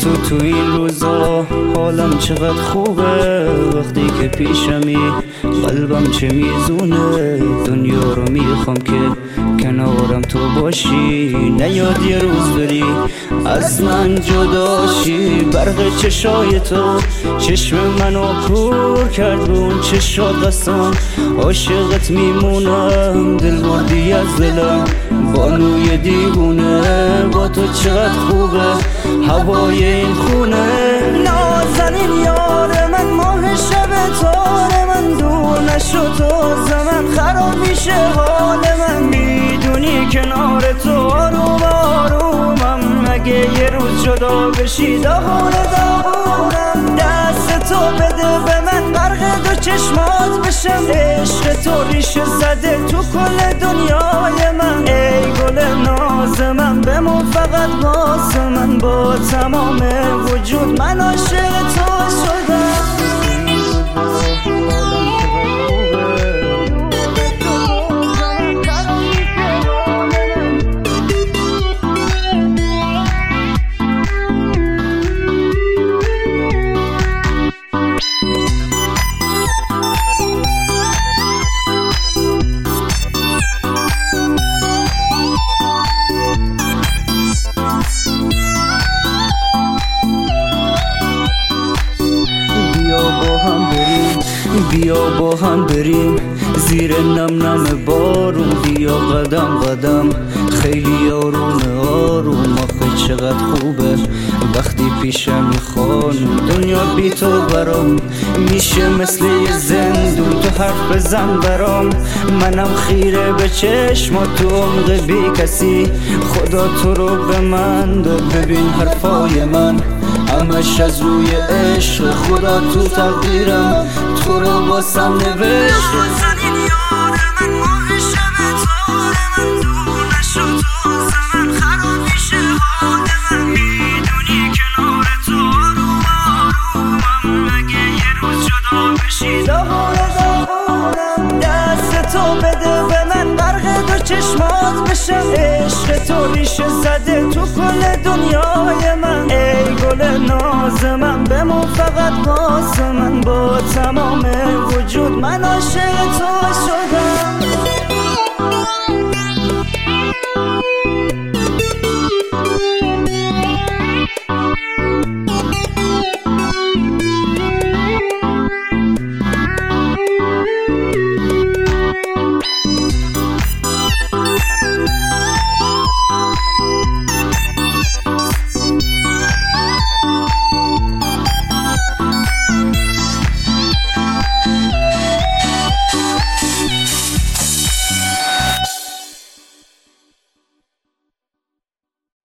تو این روزا حالم چقدر خوبه، وقتی که پیشمی قلبم چه میزونه. دنیا رو میخوام که کنارم تو باشی، نیاد یه روز بری از من جداشی. برق چشای تو چشم منو کور کرد، به اون چشات قسم عاشقت میمونم. دل بردی از دلم بانوی دیوونه، با تو چقدر خوبه هوای این خونه. نازنین یار من، ماه شب تار من، دور نشو تو زمان خراب میشه حال من. میدونی کنار تو آروم آرومم، اگه یه روز جدا بشی داغونه داغونم. دست تو بده به من، غرق دو چشمات بشم. عشق تو ریشه زده تو کل دنیای من. ای گل ناز من، بمون فقط واسه من. با تمام وجود من عاشق تو شدم. بیا با هم بریم زیر نم نم بارون. بیا قدم قدم خیلی آروم آروم. آخه چقدر خوبه وقتی پیشم خانم. دنیا بی تو برام میشه مثل یه زندون. تو حرف بزن برام، منم خیره به چشمات. تو عمق بی کسی خدا تو رو به من داد. ببین حرفای من همش از روی عشق، خدا تو تقدیرم تو رو واسم نوشت. نازنین یار من، ماه شب تار من، دور نشو تو زمان خراب میشه حال من. میدونی کنار تو آروم آرومم، اگه یه روز جدا بشی داغونه داغونم. دست تو بده به من، غرق دو چشمات بشم. عشق تو ریشه زده تو کل دنیای من. ای گل ناز من، بمون فقط واسه من. با تمام وجود من عاشق تو شدم.